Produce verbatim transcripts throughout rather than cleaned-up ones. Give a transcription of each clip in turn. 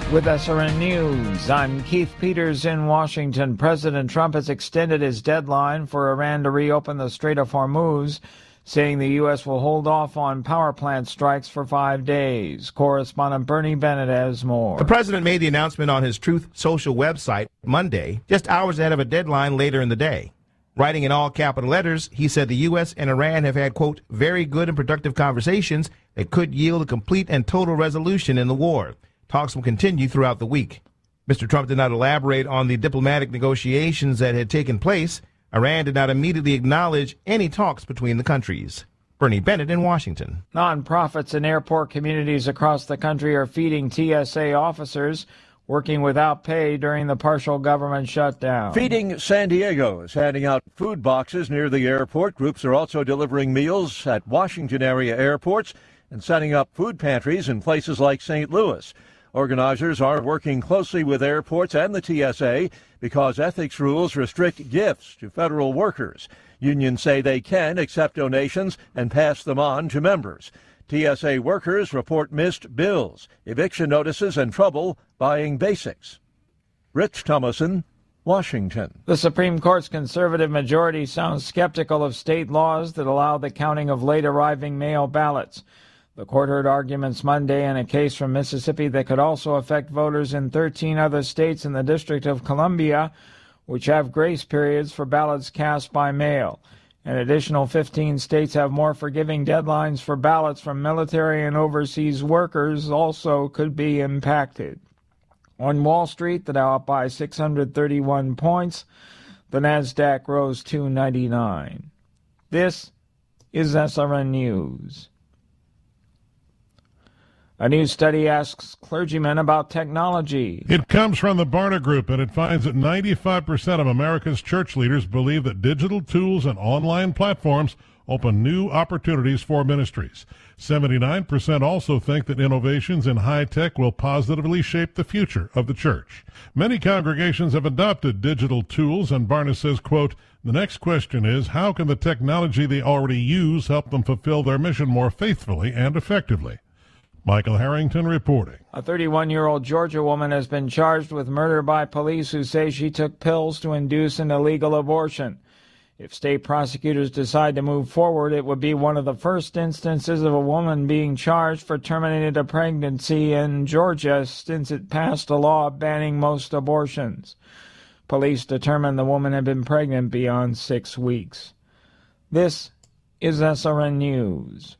With S R N News, I'm Keith Peters in Washington. President Trump has extended his deadline for Iran to reopen the Strait of Hormuz, saying the U S will hold off on power plant strikes for five days. Correspondent Bernie Bennett has more. The president made the announcement on his Truth Social website Monday, just hours ahead of a deadline later in the day. Writing in all capital letters, he said the U S and Iran have had, quote, very good and productive conversations that could yield a complete and total resolution in the war. Talks will continue throughout the week. Mister Trump did not elaborate on the diplomatic negotiations that had taken place. Iran did not immediately acknowledge any talks between the countries. Bernie Bennett in Washington. Nonprofits in airport communities across the country are feeding T S A officers working without pay during the partial government shutdown. Feeding San Diego is handing out food boxes near the airport. Groups are also delivering meals at Washington area airports and setting up food pantries in places like Saint Louis. Organizers are working closely with airports and the T S A because ethics rules restrict gifts to federal workers. Unions say they can accept donations and pass them on to members. T S A workers report missed bills, eviction notices, and trouble buying basics. Rich Thomason, Washington. The Supreme Court's conservative majority sounds skeptical of state laws that allow the counting of late-arriving mail ballots. The court heard arguments Monday in a case from Mississippi that could also affect voters in thirteen other states in the District of Columbia, which have grace periods for ballots cast by mail. An additional fifteen states have more forgiving deadlines for ballots from military and overseas workers, also could be impacted. On Wall Street, the Dow up by six hundred thirty-one points. The Nasdaq rose two ninety-nine. This is S R N News. A new study asks clergymen about technology. It comes from the Barna Group, and it finds that ninety-five percent of America's church leaders believe that digital tools and online platforms open new opportunities for ministries. seventy-nine percent also think that innovations in high tech will positively shape the future of the church. Many congregations have adopted digital tools, and Barna says, quote, the next question is, how can the technology they already use help them fulfill their mission more faithfully and effectively? Michael Harrington reporting. A thirty-one-year-old Georgia woman has been charged with murder by police who say she took pills to induce an illegal abortion. If state prosecutors decide to move forward, it would be one of the first instances of a woman being charged for terminating a pregnancy in Georgia since it passed a law banning most abortions. Police determined the woman had been pregnant beyond six weeks. This is S R N News.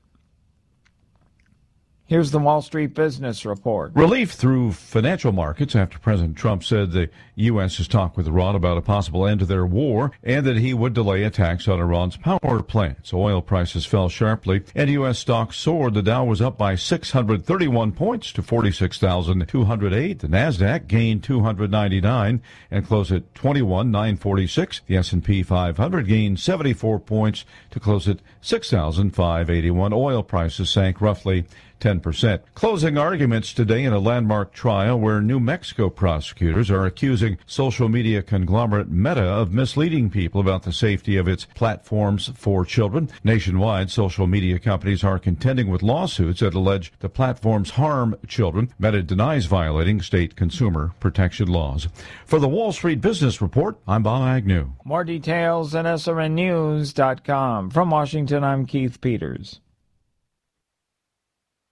Here's the Wall Street Business Report. Relief through financial markets after President Trump said the U S has talked with Iran about a possible end to their war and that he would delay attacks on Iran's power plants. Oil prices fell sharply and U S stocks soared. The Dow was up by six hundred thirty-one points to forty-six thousand two hundred eight. The Nasdaq gained two hundred ninety-nine and closed at twenty-one thousand nine hundred forty-six. The S and P five hundred gained seventy-four points to close at six thousand five hundred eighty-one. Oil prices sank roughly ten percent. Closing arguments today in a landmark trial where New Mexico prosecutors are accusing social media conglomerate Meta of misleading people about the safety of its platforms for children. Nationwide, social media companies are contending with lawsuits that allege the platforms harm children. Meta denies violating state consumer protection laws. For the Wall Street Business Report, I'm Bob Agnew. More details at S R N news dot com. From Washington, I'm Keith Peters.